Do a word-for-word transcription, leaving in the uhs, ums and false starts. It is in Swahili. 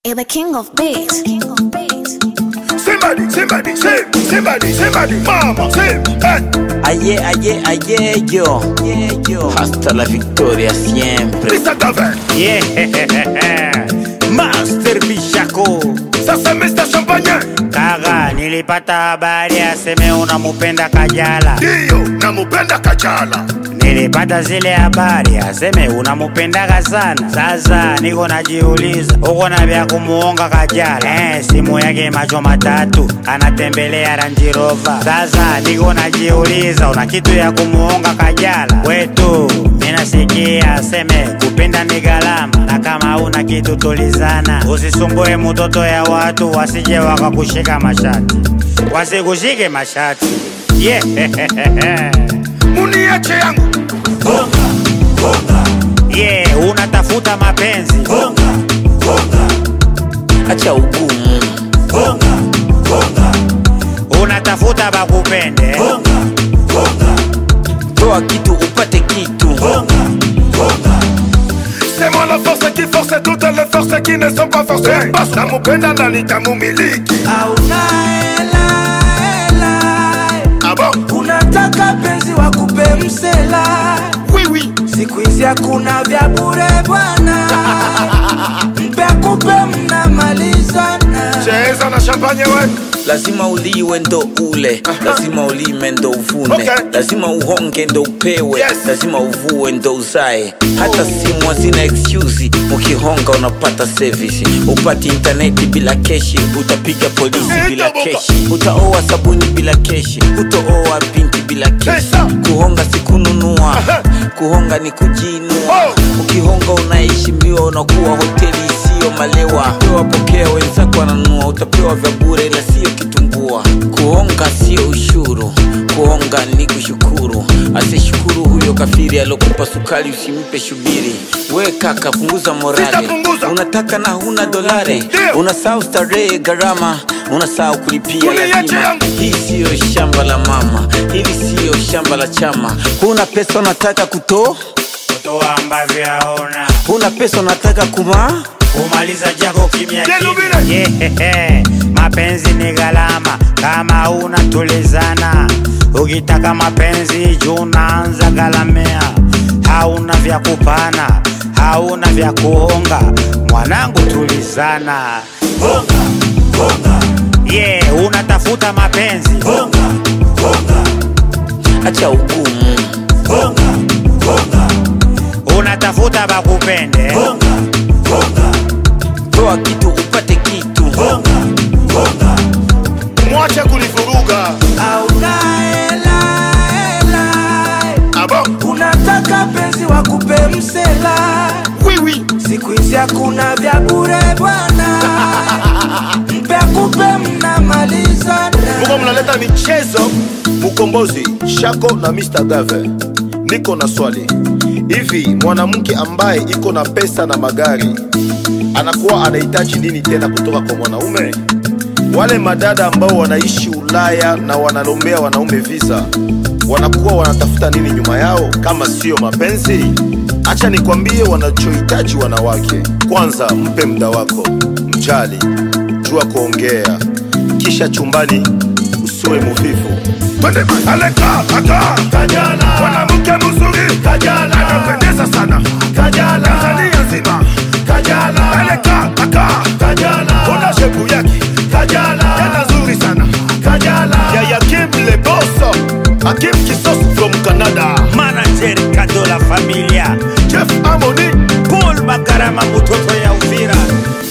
You're the king of beats. Somebody, somebody, sing, somebody, somebody, mama, sing, hey. Aye, aye, aye, yo, yeah, yo. Hasta la victoria siempre. Mister David. Yeah, Master Bichako. Sasa mister Champagne. Kaga, nilipata habari aseme unamupenda Kajala. Ndiyo, namupenda Kajala. Nilipata zile habari aseme unamupendaga sana. Sasa niko najiuliza uko na vya kumuonga Kajala. Eh, simu yake macho matatu, anatembelea Range Rover. Sasa niko najiuliza una kitu ya kumuonga Kajala. Wetu ninasikia aseme kupenda ni gharama, na kama una kitu tulizana. Usisumbue mtoto ya watu wasije wakakushika mashati. Wasikushike mashati. Yeah. Muniache yangu. Bonga, bonga. Yeah, unatafuta mapenzi. Bonga, bonga. Acha ugumu. Bonga, bonga. Unatafuta bakupende. Bonga, bonga. Toa kitu upate kitu. Bonga, bonga. C'est moi la force qui force toutes les forces qui ne sont pas forcées. Namupenda na nitamumiliki. Aunaela, ela. Ah bon? Unataka penzi wakupe msela. Oui, oui. Siku hizi hakuna vya bure bwana. Mpe akupe mnamalizana. Cheza na champagne we. Lazima uliwe ndo ule, lazima ulime ndo uvune, okay. Lazima uhonge ndo upewe, yes. Lazima uvue ndo uzae. Hata simu hazina excuse, ukihonga unapata service. Upati interneti bila keshi, utapiga polisi bila keshi. Utaoa sabuni bila keshi, utooa binti bila keshi. Kuhonga si kununua, kuhonga ni kujinua. Ukihonga unaishi mbio, unakuwa hoteli isiyo malewa. Pewa pokea wenzako wananunua, utapewa vya bure ila siyo kitumbua. Kuhonga sio ushuru, kuhonga ni kushukuru. Asishukuru huyo kafiri alokupa sukari, usimpe shubiri. We kaka punguza morale, unataka na huna dolare. Unasahau starehe gharama, unasahau kulipia lazima. Hii sio shamba la mama, hili sio shamba la chama. Huna pesa unataka kuto kutoa ambavyo haona. Huna pesa unataka kuma kumaliza jako kimya kimya. Yeah, mapenzi ni gharama, kama unatulizana. Ukitaka mapenzi juu unaanza galamea. Hauna vya kupana, hauna vya kuhonga. Mwanangu tulizana. Bonga, bonga. Yeah, unatafuta mapenzi. Bonga, bonga. Acha ugumu. Bonga, bonga. Unatafuta bakupende. Bonga, bonga. Toa kitu upate kitu. Bonga, bonga. Mwache kulivuruga. Aunaela, ela. Ah bon? Unataka penzi wakupe msela. Oui, oui. Siku hizi hakuna vya bure bwana. Mpe akupe mnamalizana. Muko mnaleta michezo. Mukombozi, Shako na mister Dave. Niko na swali. Hivi mwanamke ambaye iko na pesa na magari anakuwa anahitaji nini tena kutoka kwa mwanaume? Wale madada ambao wanaishi Ulaya na wanalombea wanaume visa, wanakuwa wanatafuta nini nyuma yao kama sio mapenzi? Acha nikwambie wanachohitaji wanawake. Kwanza mpe muda wako, mjali, jua kuongea, kisha chumbani usiwe muvivu. Twende aleka aka Kajala, mwanamke mzuri Kajala, anapendeza sana Kajala, Tanzania nzima Kajala, aleka aka Kajala, ona shepu yake Kajala, yana nzuri sana Kajala, ya Yakim le boss, Hakim Kisos from Canada, manager Kado la familia, Jeff Amoni, Paul Makarama mtoto ya Uvira.